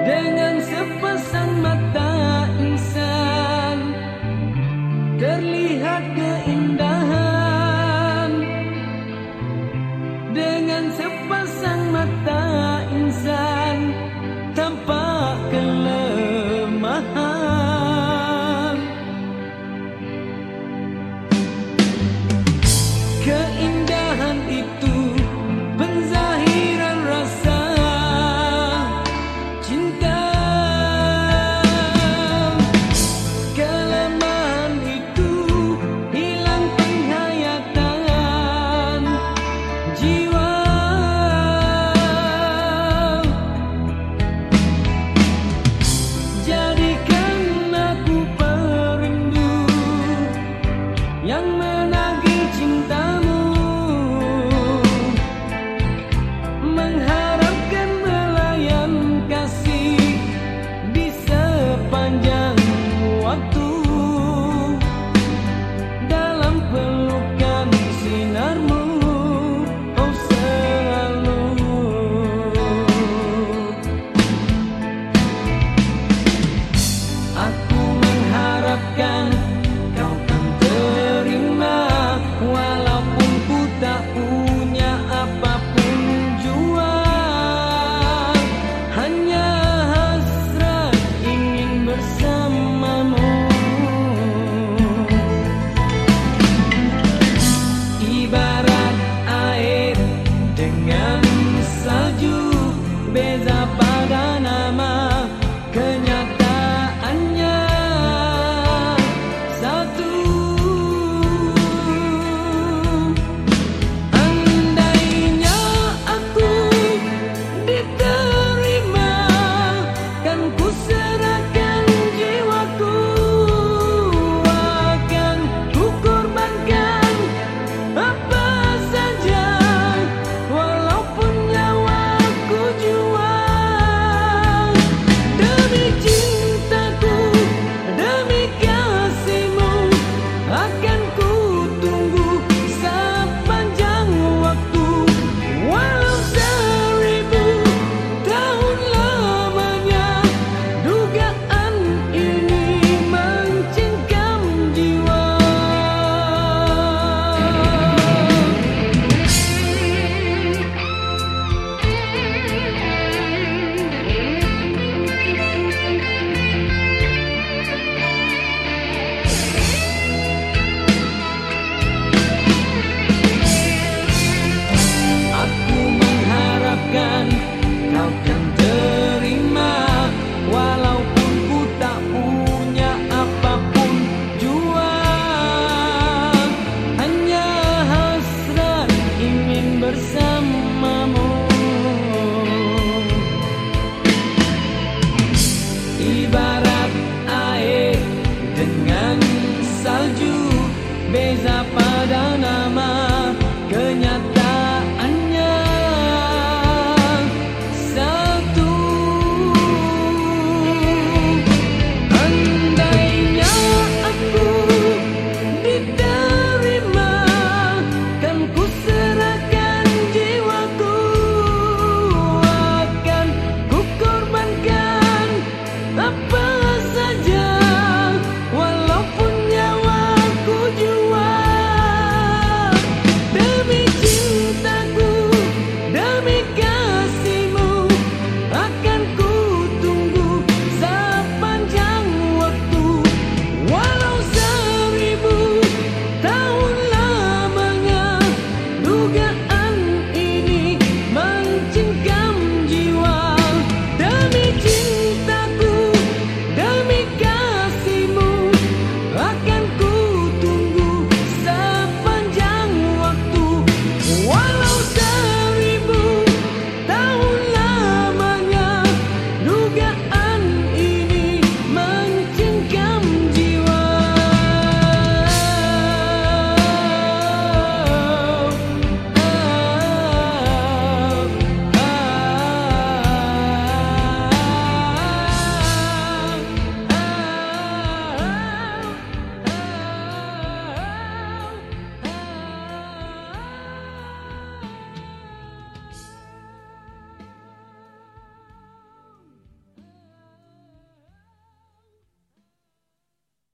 Dengan sepasang mata insan terlihat keindahan. Dengan sepasang mata insan tampak kelemahan. Keindahan itu penzahiran rasa cinta. Kelemahan itu hilang penghayatan jiwa. Jadikan aku perindu yang menagih cintamu, mengharapkan belayan kasih di sepanjang waktu, dalam pelukan sinarmu, oh selalu. Aku mengharapkan kau kan terima, walaupun ku tak punya apapun jua. Hanya hasrat ingin bersamamu. Ibarat air dengan salju, beza pada nama, kenyataan